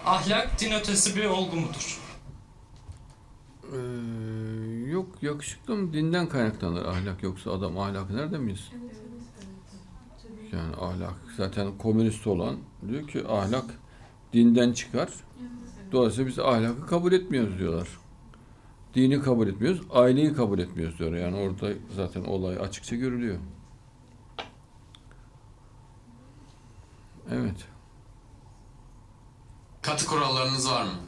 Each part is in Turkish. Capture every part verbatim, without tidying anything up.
Ahlak din ötesi bir olgu mudur? Ee, yok yakışıklı mı? Dinden kaynaklanır ahlak. Yoksa adam ahlakı nereden bilsin? Yani ahlak zaten komünist olan diyor ki ahlak dinden çıkar. Dolayısıyla biz ahlakı kabul etmiyoruz diyorlar. Dini kabul etmiyoruz, aileyi kabul etmiyoruz diyor. Yani orada zaten olay açıkça görülüyor. Evet. Katı kurallarınız var mı?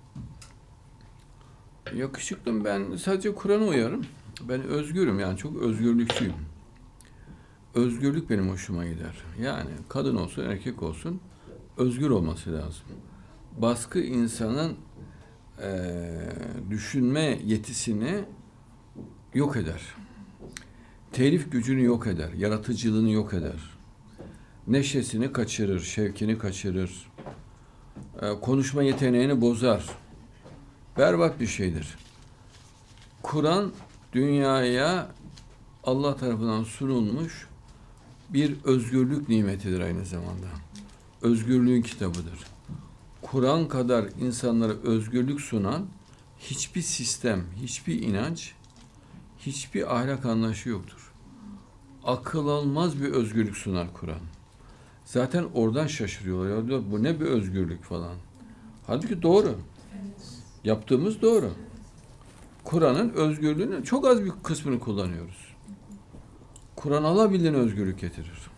Yakışıklım, ben sadece Kur'an'a uyarım. Ben özgürüm, yani çok özgürlükçüyüm. Özgürlük benim hoşuma gider. Yani kadın olsun erkek olsun özgür olması lazım. Baskı insanın eee, düşünme yetisini yok eder. Telif gücünü yok eder. Yaratıcılığını yok eder. Neşesini kaçırır, şevkini kaçırır. Eee, konuşma yeteneğini bozar. Berbat bir şeydir. Kur'an dünyaya Allah tarafından sunulmuş bir özgürlük nimetidir aynı zamanda. Özgürlüğün kitabıdır. Kur'an kadar insanlara özgürlük sunan hiçbir sistem, hiçbir inanç, hiçbir ahlak anlayışı yoktur. Akıl almaz bir özgürlük sunar Kur'an. Zaten oradan şaşırıyorlar. Ya diyor, bu ne bir özgürlük falan. Halbuki doğru. Yaptığımız doğru. Kur'an'ın özgürlüğünün çok az bir kısmını kullanıyoruz. Kur'an alabildiğine özgürlük getirir.